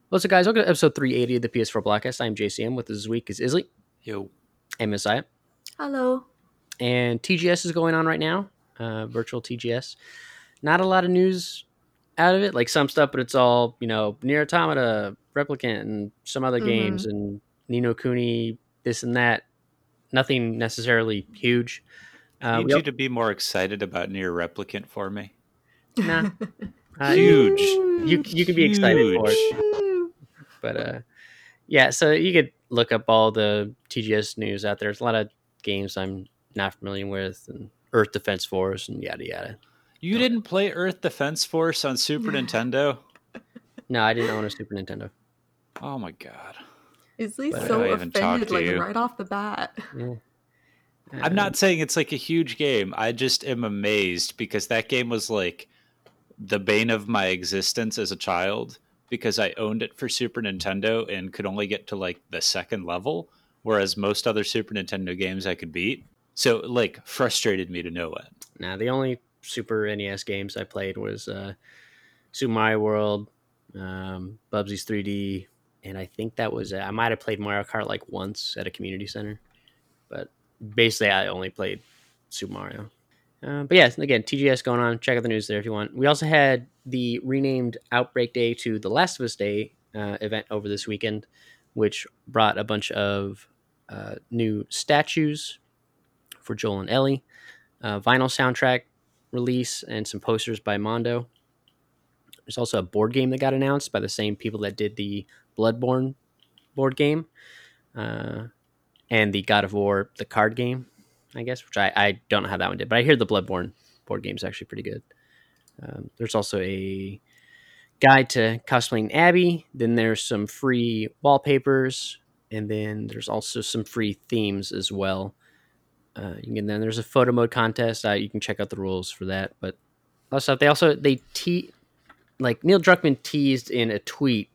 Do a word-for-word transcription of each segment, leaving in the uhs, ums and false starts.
What's up, guys? Welcome to episode three eighty of the P S four Blockcast. I'm J C M. With us this week is Isley Yo. and Messiah. Hello. And T G S is going on right now, uh, virtual T G S. Not a lot of news out of it, like some stuff, but it's all, you know, Nier Automata, Replicant, and some other Mhm. games, and Ni no Kuni, this and that. Nothing necessarily huge. I Uh, need we you al- to be more excited about Near Replicant for me. nah, uh, Huge. you you can be excited for it, Huge. but uh, yeah. So you could look up all the T G S news out there. There's a lot of games I'm not familiar with, and Earth Defense Force, and yada yada. You didn't play Earth Defense Force on Super Nintendo? No, I didn't own a Super Nintendo. Oh my god. Isley's But, uh, so I haven't talked offended, to like you. right off the bat. Yeah. I'm not saying it's like a huge game. I just am amazed because that game was like the bane of my existence as a child because I owned it for Super Nintendo and could only get to like the second level, whereas most other Super Nintendo games I could beat. So it like frustrated me to no end. Now the only Super N E S games I played was uh, Super Mario World, um, Bubsy's three D, and I think that was it. I might have played Mario Kart like once at a community center, but basically I only played Super Mario. Uh, but yeah, again, T G S going on. Check out the news there if you want. We also had the renamed Outbreak Day to the Last of Us Day uh, event over this weekend, which brought a bunch of uh, new statues for Joel and Ellie, uh, vinyl soundtrack release, and some posters by Mondo. There's also a board game that got announced by the same people that did the Bloodborne board game uh, and the God of War, the card game, I guess, which I, I don't know how that one did, but I hear the Bloodborne board game is actually pretty good. Um, there's also a guide to cosplaying Abby. Then there's some free wallpapers, and then there's also some free themes as well. Uh, and then there's a photo mode contest. Uh, you can check out the rules for that. But also, they also they te- like Neil Druckmann teased in a tweet.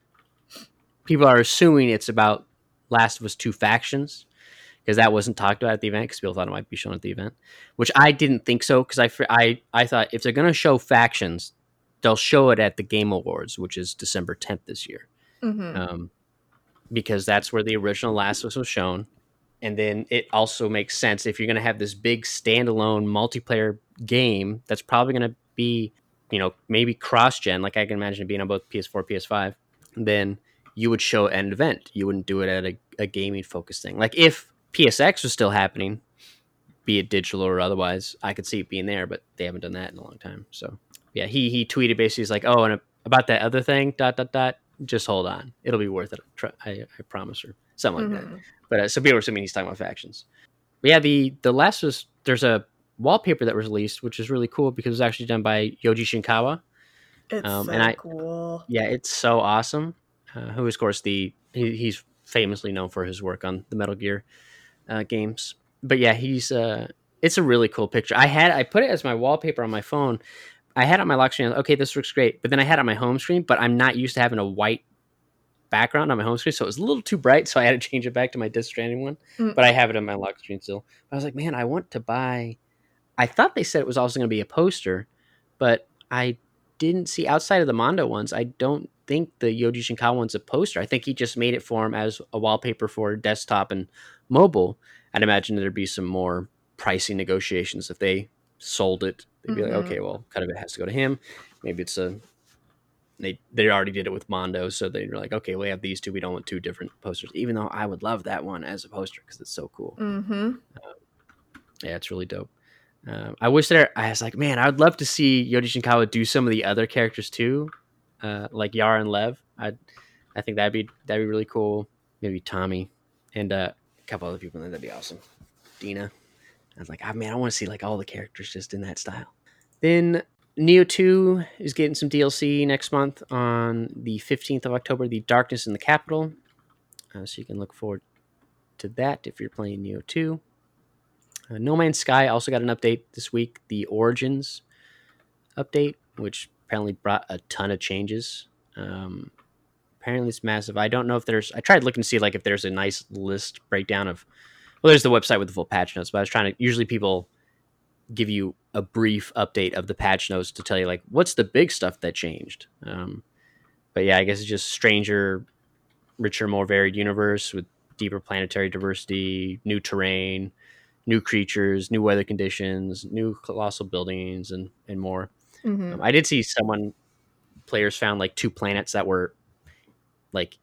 People are assuming it's about Last of Us Two factions because that wasn't talked about at the event because people thought it might be shown at the event, which I didn't think so because I, I I thought if they're going to show factions, they'll show it at the Game Awards, which is December tenth this year, Mhm. um, because that's where the original Last of Us was shown. And then it also makes sense if you're going to have this big standalone multiplayer game that's probably going to be, you know, maybe cross-gen, like I can imagine it being on both P S four, P S five, then you would show at an event. You wouldn't do it at a, a gaming-focused thing. Like if P S X was still happening, be it digital or otherwise, I could see it being there, but they haven't done that in a long time. So, yeah, he he tweeted basically, he's like, oh, and about that other thing, dot, dot, dot, just hold on. It'll be worth it. I, I promise her. Something like Mhm. that. But uh, so people are assuming he's talking about factions. But yeah, the the last was there's a wallpaper that was released, which is really cool because it was actually done by Yoji Shinkawa. It's Um, so and I cool. yeah, it's so awesome. Uh, who is of course the he, he's famously known for his work on the Metal Gear uh, games. But yeah, he's uh, it's a really cool picture. I had I put it as my wallpaper on my phone. I had it on my lock screen. Okay, this looks great. But then I had it on my home screen, but I'm not used to having a white background on my home screen, so it was a little too bright, so I had to change it back to my Death Stranding one. Mm. But I have it on my lock screen still. But I was like, man, I want to buy. I thought they said it was also going to be a poster, but I didn't see outside of the Mondo ones. I don't think the Yoji Shinkawa one's a poster. I think he just made it for him as a wallpaper for desktop and mobile. I'd imagine there'd be some more pricing negotiations if they sold it. They'd be Mhm. like, okay, well, kind of it has to go to him. Maybe it's a they they already did it with Mondo, so they were like, okay, we have these two. We don't want two different posters. Even though I would love that one as a poster because it's so cool. Mhm. Yeah, it's really dope. Um, I wish there. I was like, man, I would love to see Yoji Shinkawa do some of the other characters too, uh, like Yara and Lev. I I think that'd be that'd be really cool. Maybe Tommy and uh, a couple other people. That'd be awesome. Dina. I was like, oh, man, I want to see like all the characters just in that style. Then Neo two is getting some D L C next month on the fifteenth of October, The Darkness in the Capital. Uh, so you can look forward to that if you're playing Neo two. Uh, No Man's Sky also got an update this week, the Origins update, which apparently brought a ton of changes. Um, apparently it's massive. I don't know if there's, I tried looking to see like if there's a nice list breakdown of, well, there's the website with the full patch notes, but I was trying to, usually people give you a brief update of the patch notes to tell you like what's the big stuff that changed. Um, but yeah, I guess it's just stranger, richer, more varied universe with deeper planetary diversity, new terrain, new creatures, new weather conditions, new colossal buildings, and and more. Mm-hmm. Um, I did see someone players found like two planets that were like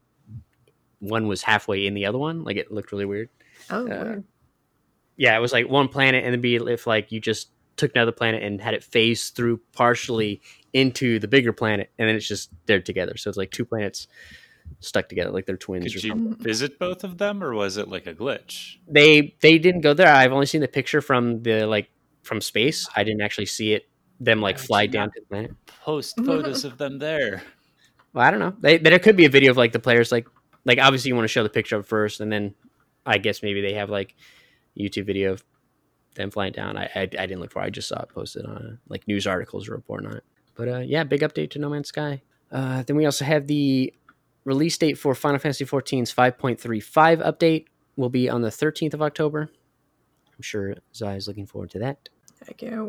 one was halfway in the other one. Like it looked really weird. Oh, Uh, weird. yeah, it was like one planet, and then be if like you just took another planet and had it phase through partially into the bigger planet, and then it's just they're together. So it's like two planets stuck together, like they're twins Could or you something. visit both of them, or was it like a glitch? They they didn't go there. I've only seen the picture from the like from space. I didn't actually see it them like Why would fly you down not to the planet. Post photos of them there. Well, I don't know. They, there could be a video of like the players like like obviously you want to show the picture up first, and then I guess maybe they have like YouTube video of them flying down. I I, I didn't look for it. I just saw it posted on uh, like news articles or reporting on it. But uh, yeah, big update to No Man's Sky. Uh, then we also have the release date for Final Fantasy fourteen's five point three five update will be on the thirteenth of October. I'm sure Zai is looking forward to that. I can't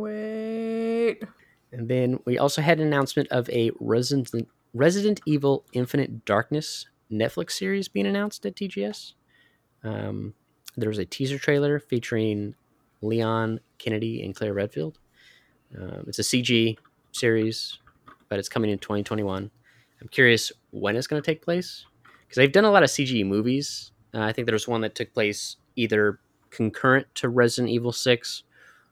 wait. And then we also had an announcement of a Resident, Resident Evil Infinite Darkness Netflix series being announced at T G S. Um, there was a teaser trailer featuring Leon Kennedy and Claire Redfield. Um, it's a C G series, but it's coming in twenty twenty-one. I'm curious when it's going to take place, because they've done a lot of C G movies. Uh, I think there was one that took place either concurrent to Resident Evil six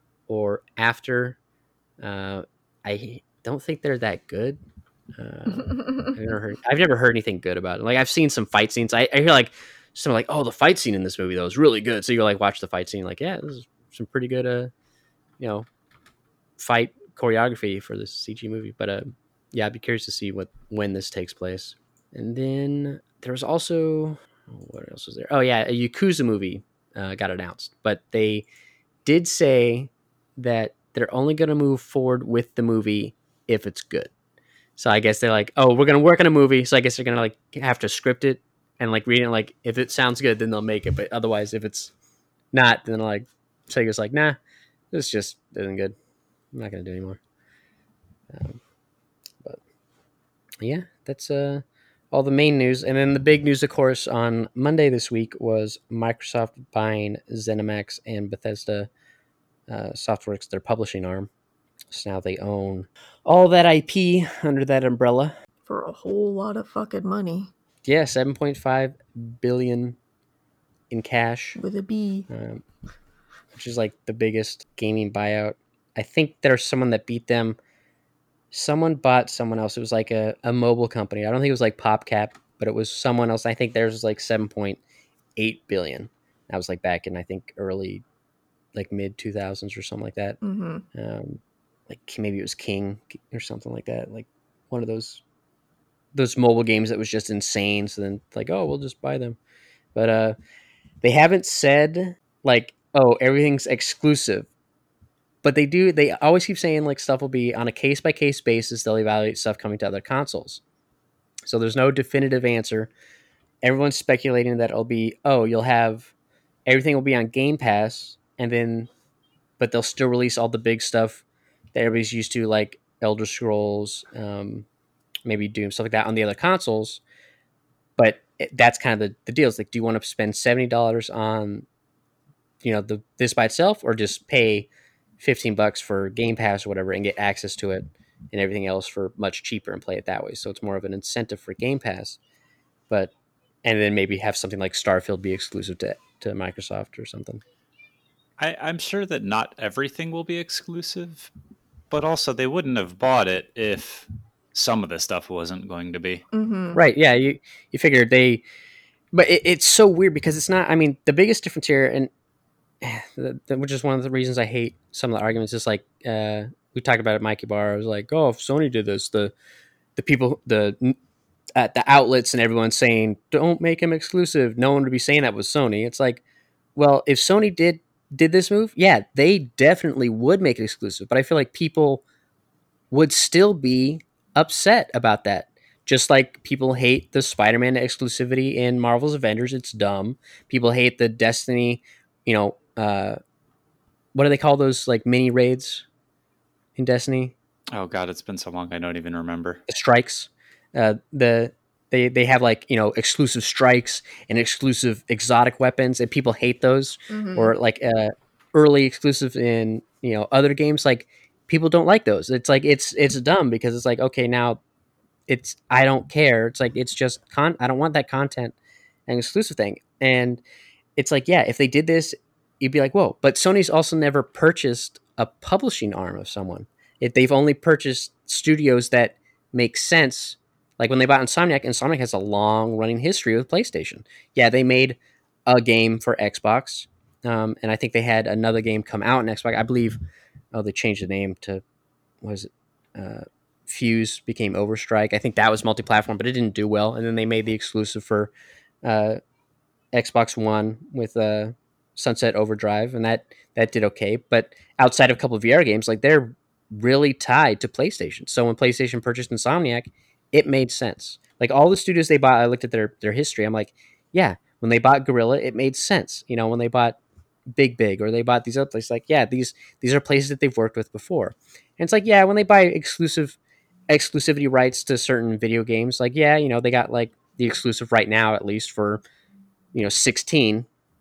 or after. Uh, I don't think they're that good. Uh, I've never heard. I've never heard anything good about it. Like I've seen some fight scenes. I, I hear like some like, oh, the fight scene in this movie though is really good. So you like watch the fight scene, like, yeah, this is some pretty good, uh, you know, fight choreography for this C G movie. But uh, yeah, I'd be curious to see what when this takes place. And then there was also what else was there? Oh yeah, a Yakuza movie uh, got announced, but they did say that they're only going to move forward with the movie if it's good. So I guess they're like, oh, we're going to work on a movie. So I guess they're going to like have to script it and like read it. Like if it sounds good, then they'll make it. But otherwise, if it's not, then like Sega's like, nah, this just isn't good. I'm not going to do anymore. Um, but yeah, that's uh, all the main news. And then the big news, of course, on Monday this week was Microsoft buying ZeniMax and Bethesda uh, Softworks, their publishing arm. So now they own all that I P under that umbrella. For a whole lot of fucking money. Yeah, seven point five billion in cash, With a B. um, which is like the biggest gaming buyout. I think there's someone that beat them. Someone bought someone else. It was like a, a mobile company. I don't think it was like PopCap, but it was someone else. I think theirs was like seven point eight billion. That was like back in, I think, early, like mid two thousands or something like that. Mm-hmm. Um, like maybe it was King or something like that. Like one of those those mobile games that was just insane. So then like, oh, we'll just buy them. But uh, they haven't said like, oh, everything's exclusive. But they do. They always keep saying like stuff will be on a case by case basis. They'll evaluate stuff coming to other consoles. So there's no definitive answer. Everyone's speculating that it'll be, oh, you'll have everything will be on Game Pass, and then, but they'll still release all the big stuff that everybody's used to, like Elder Scrolls, um, maybe Doom, stuff like that on the other consoles. But it, that's kind of the, the deal. It's like, do you want to spend seventy dollars on, you know, the this by itself, or just pay fifteen bucks for Game Pass or whatever and get access to it and everything else for much cheaper and play it that way? So it's more of an incentive for Game Pass, but, and then maybe have something like Starfield be exclusive to, to Microsoft or something. I, I'm sure that not everything will be exclusive, but also they wouldn't have bought it if some of the stuff wasn't going to be. Mm-hmm. Right. Yeah. You, you figured they, but it, it's so weird because it's not, I mean, the biggest difference here, and the, the, which is one of the reasons I hate some of the arguments, is like, uh, we talked about it at Mikey Bar. I was like, oh, if Sony did this, the, the people, the, uh, the outlets and everyone saying, don't make them exclusive. No one would be saying that with Sony. It's like, well, if Sony did, did this move, yeah, they definitely would make it exclusive. But I feel like people would still be upset about that. Just like people hate the Spider-Man exclusivity in Marvel's Avengers. It's dumb. People hate the Destiny, you know, uh, what do they call those like mini raids in Destiny? Oh God, it's been so long I don't even remember. The strikes. Uh, the they they have like, you know, exclusive strikes and exclusive exotic weapons, and people hate those. Mhm. Or like uh, early exclusive in, you know, other games. Like people don't like those. It's like it's it's dumb because it's like, okay, now it's I don't care. It's like it's just con. I don't want that content and exclusive thing. And it's like, yeah, if they did this, you'd be like, whoa. But Sony's also never purchased a publishing arm of someone. If they've only purchased studios that make sense. Like when they bought Insomniac, Insomniac has a long running history with PlayStation. Yeah, they made a game for Xbox, um, and I think they had another game come out on Xbox. I believe, oh, they changed the name to, what was it? Uh, Fuse became Overstrike. I think that was multi-platform, but it didn't do well. And then they made the exclusive for uh, Xbox One with uh, Sunset Overdrive, and that that did okay. But outside of a couple of V R games, like they're really tied to PlayStation. So when PlayStation purchased Insomniac, it made sense. Like all the studios they bought, I looked at their their history. I'm like, yeah, when they bought Guerrilla, it made sense. You know, when they bought Big Big or they bought these other places, like, yeah, these these are places that they've worked with before. And it's like, yeah, when they buy exclusive exclusivity rights to certain video games, like, yeah, you know, they got like the exclusive right now, at least for, you know, sixteen.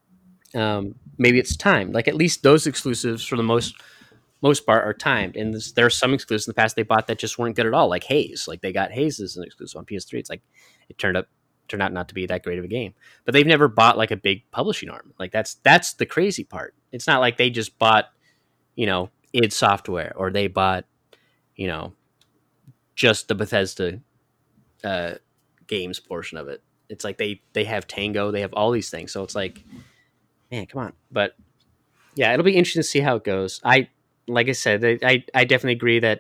Um, maybe it's timed. Like at least those exclusives for the most most part are timed. And this, there are some exclusives in the past they bought that just weren't good at all, like Haze. Like they got Haze as an exclusive on P S three. It's like it turned up turned out not to be that great of a game. But they've never bought like a big publishing arm. Like that's that's the crazy part. It's not like they just bought, you know, id Software, or they bought, you know, just the Bethesda uh, games portion of it. It's like they they have Tango, they have all these things. So it's like, man, come on. But yeah, it'll be interesting to see how it goes. I like I said, I I definitely agree that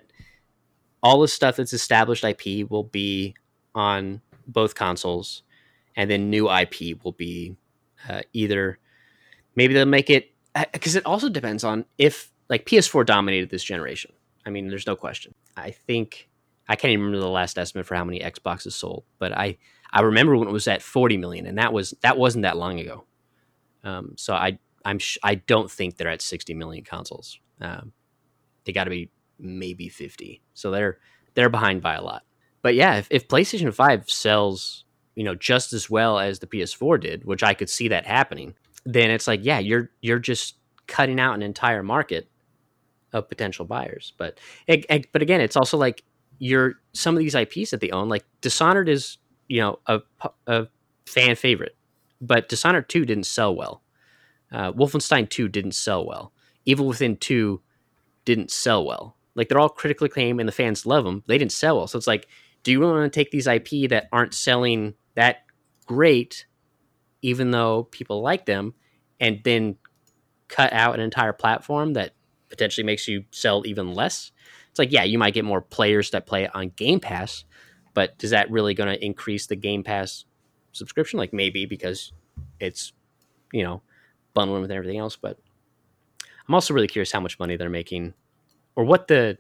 all the stuff that's established I P will be on both consoles, and then new I P will be uh, either maybe they'll make it, because it also depends on if like P S four dominated this generation. I mean, there's no question. I think I can't even remember the last estimate for how many Xboxes sold, but I I remember when it was at forty million, and that was that wasn't that long ago. Um, so I I'm sh- I don't think they're at sixty million consoles. Um, they got to be maybe fifty. So they're they're behind by a lot. But yeah, if, if PlayStation five sells, you know, just as well as the P S four did, which I could see that happening, then it's like, yeah, you're you're just cutting out an entire market of potential buyers. But it, it, but again, it's also like you're some of these I Ps that they own, like Dishonored is, you know, a, a fan favorite, but Dishonored two didn't sell well. Uh, Wolfenstein two didn't sell well. Evil Within two didn't sell well. Like they're all critically acclaimed and the fans love them. They didn't sell well. So it's like, do you really want to take these I P that aren't selling that great, even though people like them, and then cut out an entire platform that potentially makes you sell even less? It's like, yeah, you might get more players that play it on Game Pass, but is that really going to increase the Game Pass subscription? Like maybe, because it's, you know, bundling with everything else. But I'm also really curious how much money they're making, or what the,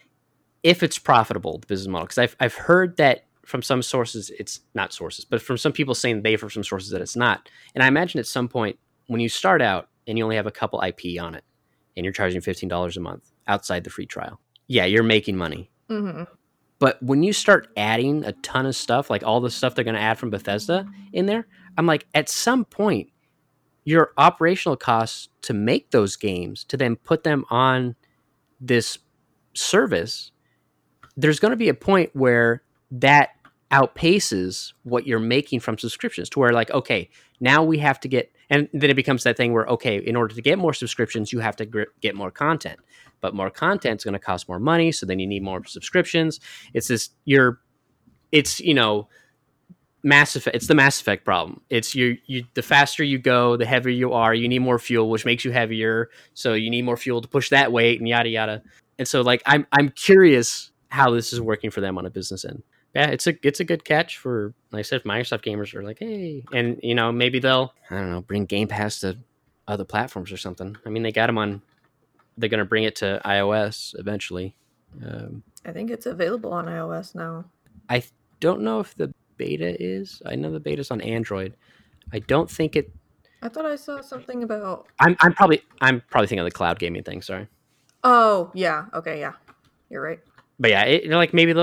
if it's profitable, the business model. Because I've, I've heard that from some sources, it's not sources, but from some people saying they, from some sources, that it's not. And I imagine at some point when you start out and you only have a couple I P on it and you're charging fifteen dollars a month outside the free trial, yeah, you're making money. Mm-hmm. But when you start adding a ton of stuff, like all the stuff they're going to add from Bethesda in there, I'm like, at some point, your operational costs to make those games, to then put them on this service, there's going to be a point where that outpaces what you're making from subscriptions, to where like, okay, now we have to get, and then it becomes that thing where, okay, in order to get more subscriptions, you have to gr- get more content, but more content is going to cost more money. So then you need more subscriptions. It's this, you're, it's, you know, Mass Effect. It's the Mass Effect problem. It's you, you, the faster you go, the heavier you are, you need more fuel, which makes you heavier. So you need more fuel to push that weight, and yada, yada. And so like, I'm, I'm curious how this is working for them on a business end. Yeah, it's a it's a good catch for, like I said, Microsoft gamers are like, hey, and you know, maybe they'll, I don't know, bring Game Pass to other platforms or something. I mean, they got them on, they're going to bring it to iOS eventually. Um, I think it's available on iOS now. I don't know if the beta is. I know the beta's on Android. I don't think it. I thought I saw something about. I'm I'm probably I'm probably thinking of the cloud gaming thing. Sorry. Oh yeah. Okay. Yeah. You're right. But yeah, it, like maybe they'll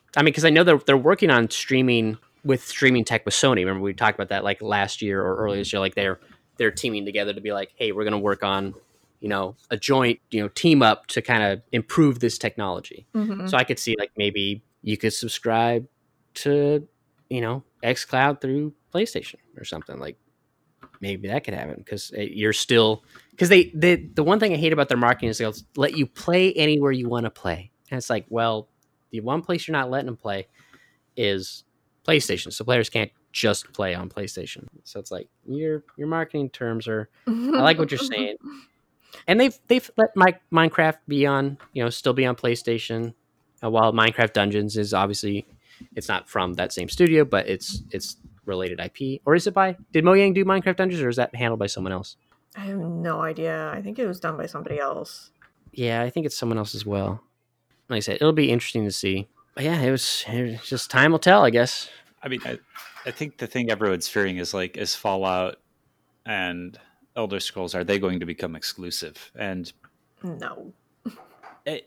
I mean, because I know they're they're working on streaming with streaming tech with Sony. Remember we talked about that like last year or earlier this year. Like they're they're teaming together to be like, hey, we're going to work on, you know, a joint, you know, team up to kind of improve this technology. Mhm. So I could see like maybe you could subscribe to, you know, xCloud through PlayStation or something. Like maybe that could happen because you're still because they, they the one thing I hate about their marketing is they'll let you play anywhere you want to play, and it's like, well, the one place you're not letting them play is PlayStation, so players can't just play on PlayStation. So it's like your your marketing terms are. I like what you're saying, and they've they've let my, Minecraft be on, you know, still be on PlayStation, uh, while Minecraft Dungeons is obviously it's not from that same studio, but it's it's related I P. Or is it by? Did Mojang do Minecraft Dungeons, or is that handled by someone else? I have no idea. I think it was done by somebody else. Yeah, I think it's someone else as well. Like I said, it'll be interesting to see. But yeah, it was, it was just time will tell, I guess. I mean, I, I think the thing everyone's fearing is like, is Fallout and Elder Scrolls, are they going to become exclusive? And no. It,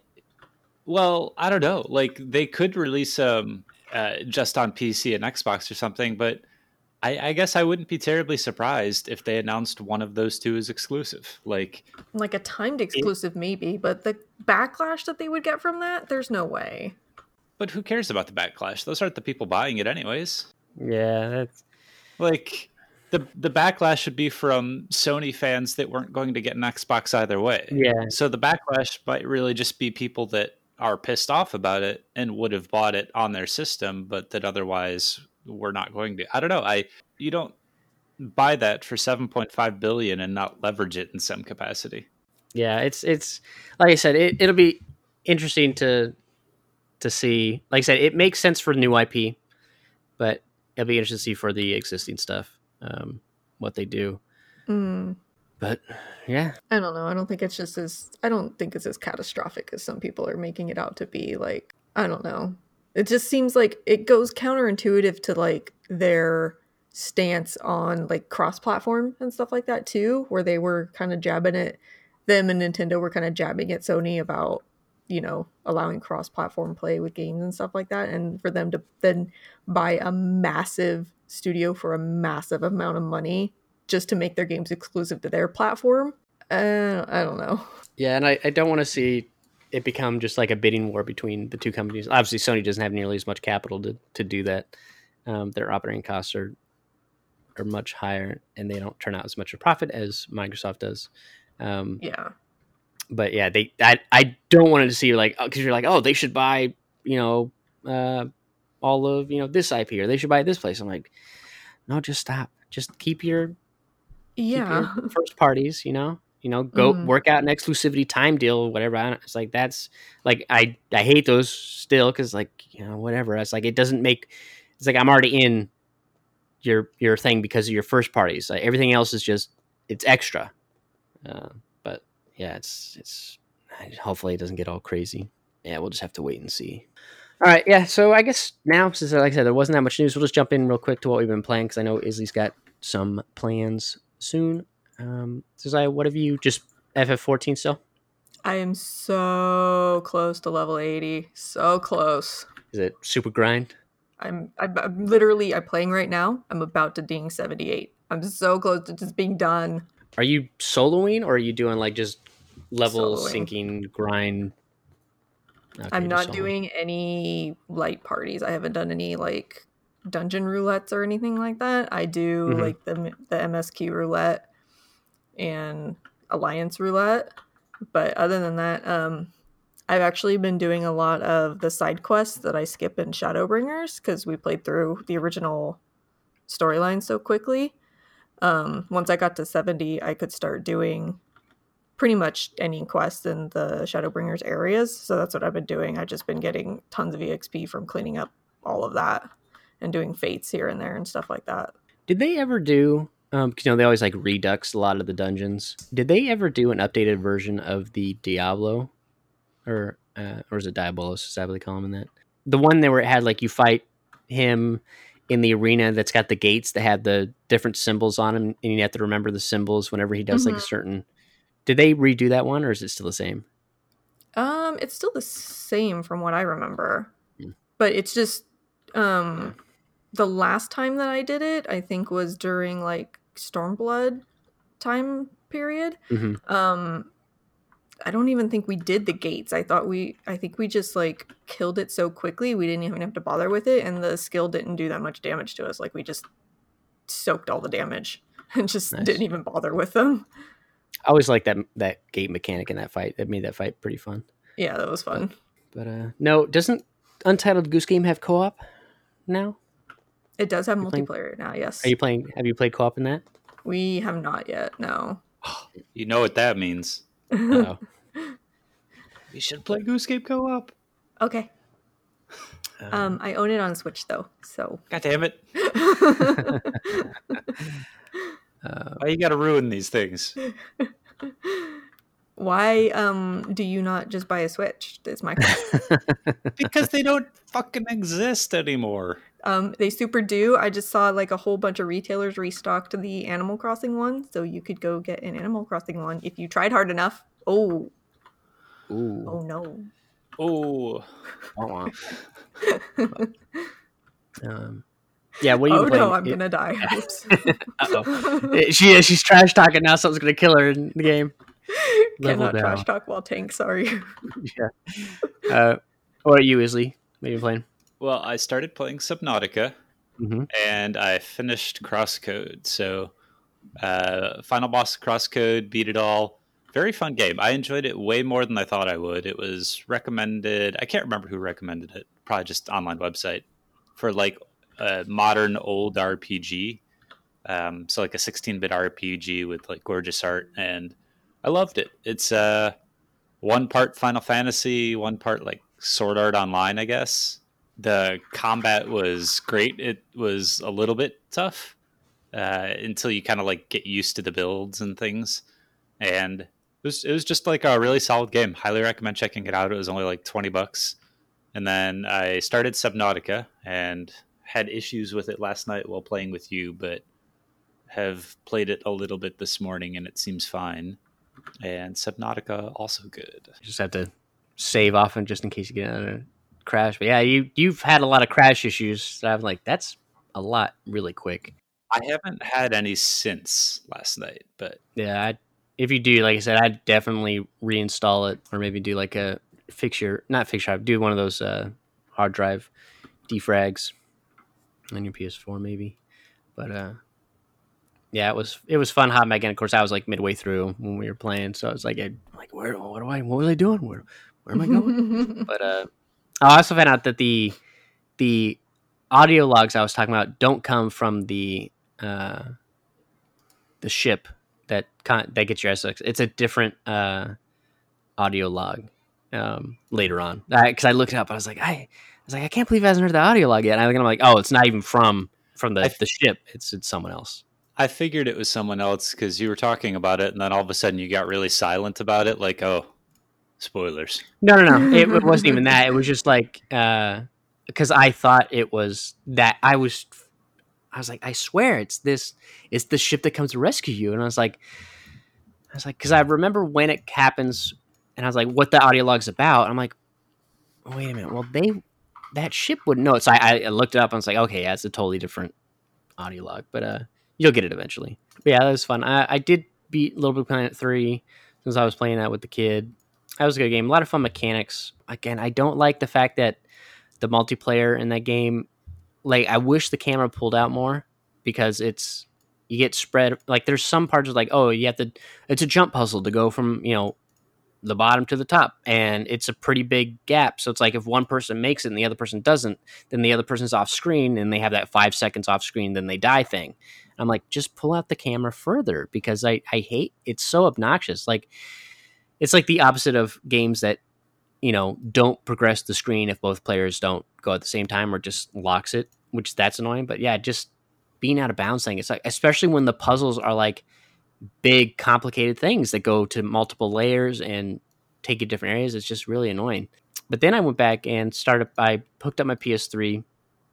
well, I don't know. Like they could release um uh, just on P C and Xbox or something, but I, I guess I wouldn't be terribly surprised if they announced one of those two as exclusive. Like, like a timed exclusive, it, maybe, but the backlash that they would get from that, there's no way. But who cares about the backlash? Those aren't the people buying it, anyways. Yeah, that's like the the backlash should be from Sony fans that weren't going to get an Xbox either way. Yeah. So the backlash might really just be people that are pissed off about it and would have bought it on their system, but that otherwise we're not going to. I don't know. I you don't buy that for seven point five billion and not leverage it in some capacity. Yeah, it's it's like I said, it, it'll be interesting to to see. Like I said, it makes sense for new I P, but it'll be interesting to see for the existing stuff, um, what they do. Mm. But yeah, I don't know. I don't think it's just as I don't think it's as catastrophic as some people are making it out to be. Like, I don't know. It just seems like it goes counterintuitive to like their stance on like cross-platform and stuff like that too, where they were kind of jabbing at them and Nintendo were kind of jabbing at Sony about, you know, allowing cross-platform play with games and stuff like that, and for them to then buy a massive studio for a massive amount of money just to make their games exclusive to their platform. Uh, I don't know. Yeah, and I, I don't want to see it become just like a bidding war between the two companies. Obviously, Sony doesn't have nearly as much capital to, to do that. Um, their operating costs are are much higher, and they don't turn out as much of a profit as Microsoft does. Um, yeah. But yeah, they I, I don't want to see like, because you're like, oh, they should buy, you know, uh, all of, you know, this I P, or they should buy this place. I'm like, no, just stop. Just keep your yeah keep your first parties, you know. You know, go mm. work out an exclusivity time deal, whatever. I don't, it's like that's like I I hate those still because like, you know, whatever. It's like it doesn't make. It's like I'm already in your your thing because of your first parties. Like, everything else is just it's extra. Uh, but yeah, it's it's hopefully it doesn't get all crazy. Yeah, we'll just have to wait and see. All right, yeah. So I guess now, since like I said, there wasn't that much news, we'll just jump in real quick to what we've been playing because I know Isley's got some plans soon. Um, Josiah, what have you just F F fourteen still? I am so close to level eighty. So close. Is it super grind? I'm, I'm, I'm literally, I'm playing right now. I'm about to ding seventy-eight. I'm so close to just being done. Are you soloing or are you doing like just level Soloing. sinking grind? Okay, I'm not doing any light parties. I haven't done any like dungeon roulettes or anything like that. I do mm-hmm. like the the M S Q roulette and Alliance roulette, but other than that, um, I've actually been doing a lot of the side quests that I skip in Shadowbringers because we played through the original storyline so quickly. Um, once I got to seventy, I could start doing pretty much any quest in the Shadowbringers areas. So that's what I've been doing. I've just been getting tons of E X P from cleaning up all of that and doing fates here and there and stuff like that. Did they ever do, um, cause, you know, they always like redux a lot of the dungeons. Did they ever do an updated version of the Diablo? Or, uh, or is it Diabolos? Is that what they call him in that? The one that where it had like you fight him in the arena that's got the gates that have the different symbols on them, and you have to remember the symbols whenever he does mm-hmm. like a certain. Did they redo that one, or is it still the same? Um, it's still the same from what I remember. but it's just um, the last time that I did it, I think was during like Stormblood time period. Mm-hmm. Um, I don't even think we did the gates. I thought we, I think we just like killed it so quickly we didn't even have to bother with it, and the skill didn't do that much damage to us. Like we just soaked all the damage and just nice. Didn't even bother with them. I always liked that that gate mechanic in that fight. That made that fight pretty fun. Yeah, that was fun. But, but uh, no, doesn't Untitled Goose Game have co-op now? It does have multiplayer playing, now. Yes. Are you playing? Have you played co-op in that? We have not yet. No. You know what that means. Oh. We should play Goose Game co-op. Okay. Um, um, I own it on Switch though, so. God damn it! uh, Why you gotta ruin these things? Why um do you not just buy a Switch? That's my question. Because they don't fucking exist anymore. Um, they super do. I just saw like a whole bunch of retailers restocked the Animal Crossing one, so you could go get an Animal Crossing one if you tried hard enough. Oh. Ooh. Oh no. Oh. um, yeah. What are you oh playing? no, I'm it, gonna die. Uh-oh. she she's trash talking now. Something's gonna kill her in the game. Cannot trash talk while tank. Sorry. Yeah. Uh, what are you, Isley? What are you playing? Well, I started playing Subnautica, mm-hmm. and I finished Crosscode. So, uh, final boss Crosscode, beat it all. Very fun game. I enjoyed it way more than I thought I would. It was recommended. I can't remember who recommended it. Probably just online website for like a modern old R P G. Um, so like a sixteen-bit R P G with like gorgeous art, and I loved it. It's uh, one part Final Fantasy, one part like Sword Art Online, I guess. The combat was great. It was a little bit tough uh, until you kind of like get used to the builds and things, and it was, it was just like a really solid game. Highly recommend checking it out. It was only like twenty bucks. And then I started Subnautica and had issues with it last night while playing with you, but have played it a little bit this morning and it seems fine. And Subnautica also good. You just have to save often just in case you get a crash. But yeah, you, you've had a lot of crash issues. So I'm like, that's a lot really quick. I haven't had any since last night, but yeah, I if you do, like I said, I'd definitely reinstall it or maybe do like a fix your, not fix your, do one of those uh, hard drive defrags on your P S four maybe. But uh, yeah, it was it was fun hopping back in. Of course, I was like midway through when we were playing, so I was like, I, like where, what do I, what was I doing? Where, where am I going? But uh, I also found out that the the audio logs I was talking about don't come from the uh, the ship that con- that gets your S X. It's a different uh, audio log um, later on. Because I, I looked it up, I was like, I, I was like, I can't believe I hasn't heard the audio log yet. And I'm like, oh, it's not even from from the, f- the ship. It's it's someone else. I figured it was someone else because you were talking about it, and then all of a sudden you got really silent about it, like, oh, spoilers. No, no, no. It, it wasn't even that. It was just like because uh, I thought it was that I was. I was like, I swear it's this, it's the ship that comes to rescue you. And I was like, I was like, because I remember when it happens, and I was like, what the audio log's about. I'm like, wait a minute. Well, they, that ship wouldn't know it. So I, I looked it up and I was like, okay, yeah, it's a totally different audio log, but uh, you'll get it eventually. But yeah, that was fun. I, I did beat Little Big Planet three since I was playing that with the kid. That was a good game. A lot of fun mechanics. Again, I don't like the fact that the multiplayer in that game, like, I wish the camera pulled out more because it's, you get spread. Like, there's some parts of like, oh, you have to, it's a jump puzzle to go from, you know, the bottom to the top. And it's a pretty big gap. So it's like if one person makes it and the other person doesn't, then the other person's off screen and they have that five seconds off screen, then they die thing. I'm like, just pull out the camera further because I, I hate, it's so obnoxious. Like, it's like the opposite of games that, you know, don't progress the screen if both players don't go at the same time or just locks it, which that's annoying. But yeah, just being out of bounds thing. It's like, especially when the puzzles are like big, complicated things that go to multiple layers and take you different areas. It's just really annoying. But then I went back and started, I hooked up my P S three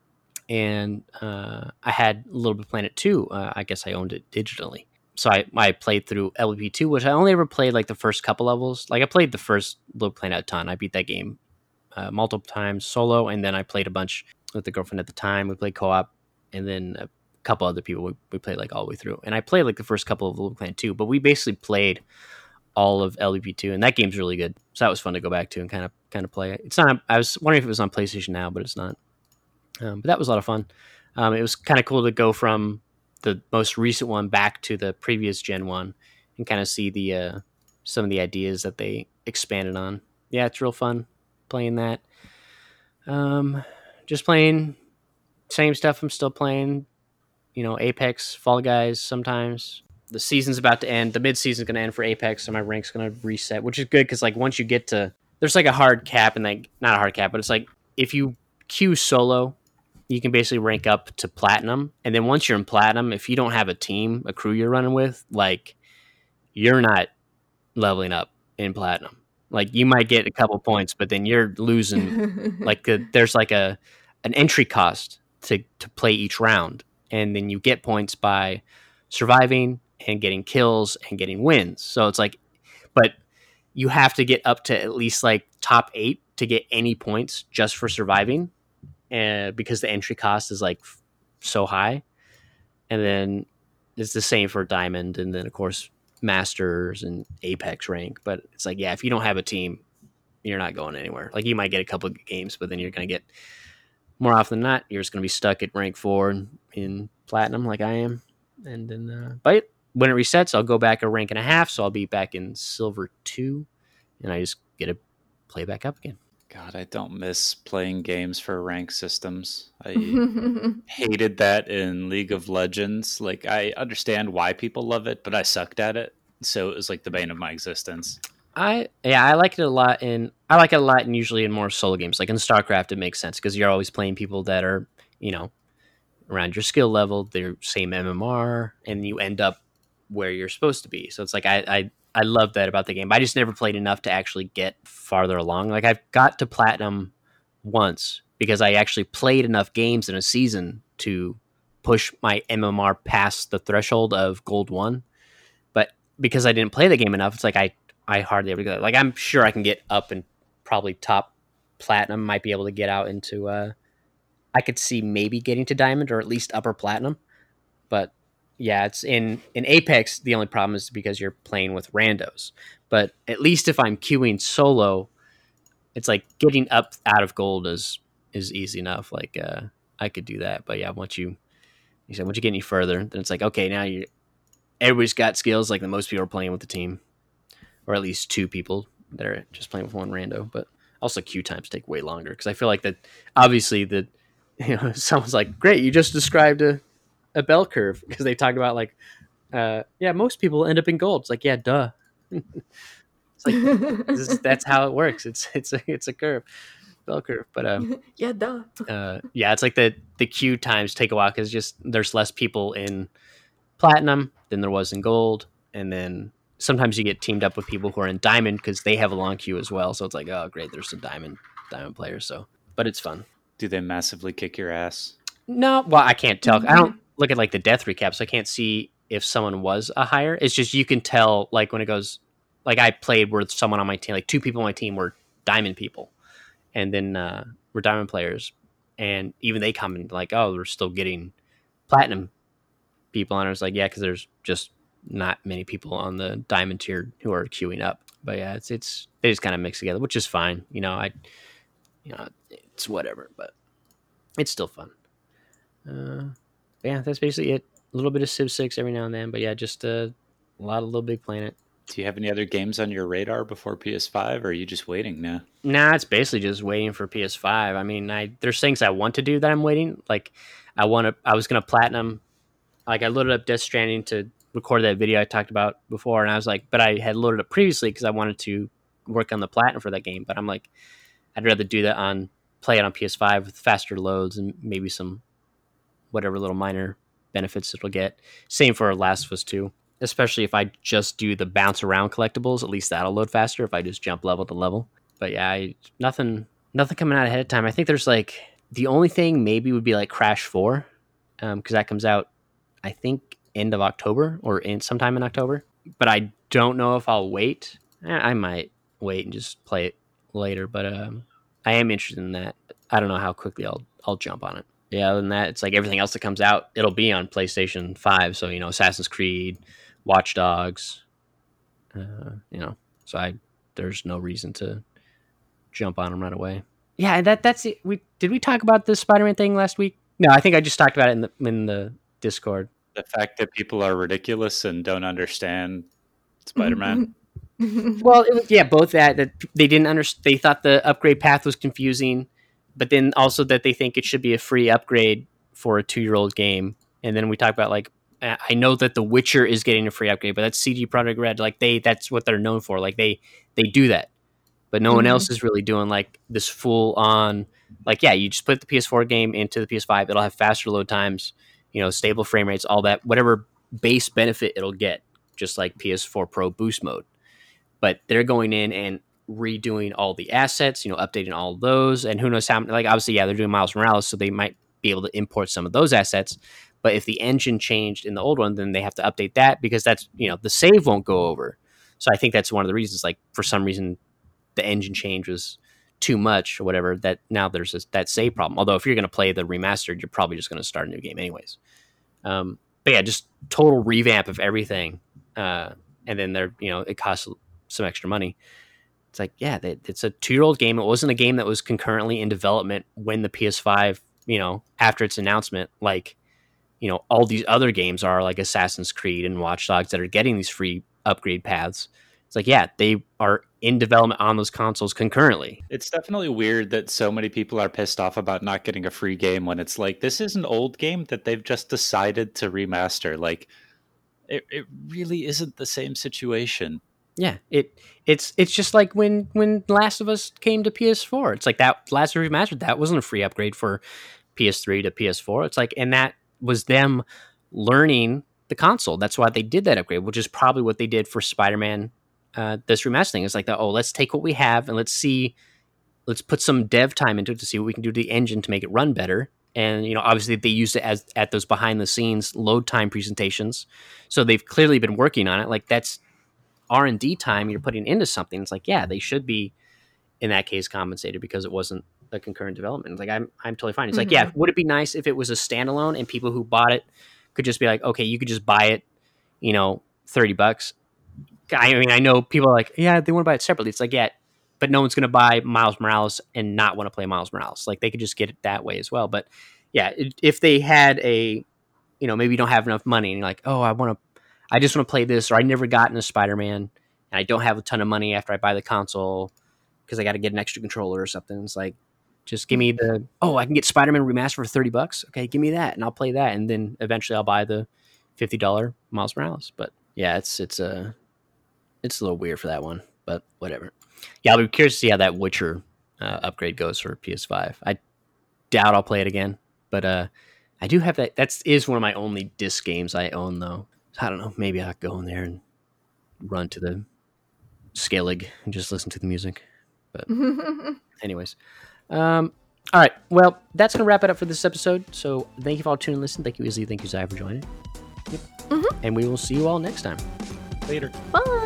and uh, I had Little Big Planet two. Uh, I guess I owned it digitally. So I, I played through L B P two, which I only ever played like the first couple levels. Like I played the first Little Planet a ton. I beat that game uh, multiple times solo, and then I played a bunch with the girlfriend at the time. We played co-op, and then a couple other people we, we played like all the way through. And I played like the first couple of Little Clan two, but we basically played all of L V P two, and that game's really good. So that was fun to go back to and kind of kind of play. It's not. I was wondering if it was on PlayStation now, but it's not. Um, but that was a lot of fun. Um, it was kind of cool to go from the most recent one back to the previous gen one and kind of see the uh, some of the ideas that they expanded on. Yeah, it's real fun playing that. Um, just playing same stuff I'm still playing. You know, Apex, Fall Guys sometimes. The season's about to end. The mid-season's going to end for Apex, so my rank's going to reset, which is good because like once you get to... There's like a hard cap, and like not a hard cap, but it's like if you queue solo, you can basically rank up to platinum. And then once you're in platinum, if you don't have a team, a crew you're running with, like you're not leveling up in platinum. Like you might get a couple points, but then you're losing. Like a, there's like a an entry cost to to play each round, and then you get points by surviving and getting kills and getting wins. So it's like, but you have to get up to at least like top eight to get any points just for surviving. Uh, because the entry cost is like f- so high. And then it's the same for Diamond, and then of course Masters and Apex rank. But it's like, yeah, if you don't have a team, you're not going anywhere. Like you might get a couple of games, but then you're going to get, more often than not, you're just going to be stuck at rank four in, in platinum like I am. And then, uh, but when it resets, I'll go back a rank and a half, so I'll be back in silver two, and I just get to play back up again. God, I don't miss playing games for rank systems. I hated that in League of Legends. Like, I understand why people love it, but I sucked at it. So it was like the bane of my existence. I yeah, I like it a lot in I like it a lot and usually in more solo games. Like in StarCraft, it makes sense because you're always playing people that are, you know, around your skill level, they're same M M R, and you end up where you're supposed to be. So it's like I I I love that about the game. I just never played enough to actually get farther along. Like I've got to platinum once because I actually played enough games in a season to push my M M R past the threshold of gold one. But because I didn't play the game enough, it's like I, I hardly ever go. Like I'm sure I can get up and probably top platinum, might be able to get out into uh I could see maybe getting to diamond or at least upper platinum. But yeah, it's in, in Apex, the only problem is because you're playing with randos. But at least if I'm queuing solo, it's like getting up out of gold is is easy enough. Like uh, I could do that. But yeah, once you you said once you get any further, then it's like, okay, now you everybody's got skills. Like the most people are playing with the team, or at least two people that are just playing with one rando. But also queue times take way longer because I feel like that obviously the you know someone's like, great, you just described a a bell curve because they talked about like uh yeah most people end up in gold. It's like, yeah, duh. It's like this is, that's how it works. It's it's a it's a curve, bell curve. But um yeah, duh. uh yeah, it's like the the queue times take a while because just there's less people in platinum than there was in gold, and then sometimes you get teamed up with people who are in diamond because they have a long queue as well. So it's like, oh great, there's some diamond diamond players. So but it's fun. Do they massively kick your ass? No, well, I can't tell. I don't look at like the death recap, so I can't see if someone was a higher. It's just you can tell like when it goes, like I played where someone on my team, like two people on my team were diamond people, and then uh, were diamond players, and even they commented like, oh, we're still getting platinum people, and I was like, yeah, because there's just not many people on the diamond tier who are queuing up. But yeah, it's it's they just kind of mix together, which is fine. You know, I, you know, it's whatever, but it's still fun. Uh, yeah, that's basically it. A little bit of Civ six every now and then, but yeah, just uh, a lot of Little Big Planet. Do you have any other games on your radar before P S five, or are you just waiting now? Nah, it's basically just waiting for P S five. I mean, I there's things I want to do that I'm waiting. Like, I want to. I was gonna platinum. Like, I loaded up Death Stranding to record that video I talked about before, and I was like, but I had loaded up previously because I wanted to work on the platinum for that game. But I'm like, I'd rather do that on play it on P S five with faster loads and maybe some whatever little minor benefits it'll get. Same for Last of Us two, especially if I just do the bounce around collectibles. At least that'll load faster if I just jump level to level. But yeah, I, nothing nothing coming out ahead of time. I think there's like the only thing maybe would be like Crash four, um, because that comes out I think end of October or in sometime in October. But I don't know if I'll wait. I might wait and just play it later. But um, I am interested in that. I don't know how quickly I'll I'll jump on it. Yeah, other than that, it's like everything else that comes out, it'll be on PlayStation five. So, you know, Assassin's Creed, Watch Dogs, uh, you know, so I there's no reason to jump on them right away. Yeah, that that's it. We did we talk about the Spider-Man thing last week? No, I think I just talked about it in the in the Discord. The fact that people are ridiculous and don't understand Spider-Man. Well, it was, yeah, both that that they didn't understand. They thought the upgrade path was confusing, but then also that they think it should be a free upgrade for a two-year-old game. And then we talk about like I know that The Witcher is getting a free upgrade, but that's C D Projekt Red. Like they that's what they're known for. Like they they do that. But no mm-hmm. one else is really doing like this full on, like, yeah, you just put the P S four game into the P S five. It'll have faster load times, you know, stable frame rates, all that, whatever base benefit it'll get, just like P S four Pro boost mode. But they're going in and redoing all the assets, you know, updating all of those. And who knows how, like, obviously, yeah, they're doing Miles Morales, so they might be able to import some of those assets. But if the engine changed in the old one, then they have to update that because that's, you know, the save won't go over. So I think that's one of the reasons, like, for some reason, the engine change was too much or whatever, that now there's this, that save problem. Although if you're going to play the remastered, you're probably just going to start a new game anyways. Um, but yeah, just total revamp of everything. Uh, and then they're, you know, it costs some extra money. It's like, yeah, it's a two-year-old game. It wasn't a game that was concurrently in development when the P S five, you know, after its announcement, like, you know, all these other games are like Assassin's Creed and Watch Dogs that are getting these free upgrade paths. It's like, yeah, they are in development on those consoles concurrently. It's definitely weird that so many people are pissed off about not getting a free game when it's like, this is an old game that they've just decided to remaster. Like, it, it really isn't the same situation. Yeah, it it's it's just like when when Last of Us came to P S four. It's like that Last of Us Remastered, that wasn't a free upgrade for P S three to P S four. It's like, and that was them learning the console. That's why they did that upgrade, which is probably what they did for Spider-Man. Uh, this remastering is like that. Oh, let's take what we have and let's see, let's put some dev time into it to see what we can do to the engine to make it run better. And, you know, obviously they used it as at those behind the scenes load time presentations. So they've clearly been working on it. Like that's R and D time you're putting into something. It's like, yeah, they should be in that case compensated because it wasn't a concurrent development. It's like, I'm, I'm totally fine. It's mm-hmm. like, yeah, would it be nice if it was a standalone and people who bought it could just be like, okay, you could just buy it, you know, thirty bucks. I mean, I know people are like, yeah, they want to buy it separately. It's like, yeah, but no one's going to buy Miles Morales and not want to play Miles Morales. Like, they could just get it that way as well. But, yeah, it, if they had a, you know, maybe you don't have enough money and you're like, oh, I want to, I just want to play this, or I never got into Spider-Man and I don't have a ton of money after I buy the console because I got to get an extra controller or something. It's like, just give me the, oh, I can get Spider-Man Remastered for thirty bucks. Okay, give me that and I'll play that. And then eventually I'll buy the fifty dollars Miles Morales. But, yeah, it's, it's a, it's a little weird for that one, but whatever. Yeah, I'll be curious to see how that Witcher uh, upgrade goes for P S five. I doubt I'll play it again, but uh, I do have that. That is one of my only disc games I own, though. So I don't know. Maybe I'll go in there and run to the Skellig and just listen to the music. But anyways. Um, all right. Well, that's going to wrap it up for this episode. So thank you for all tuning and listening. Thank you, Izzy. Thank you, Zai, for joining. Yep. Mm-hmm. And we will see you all next time. Later. Bye.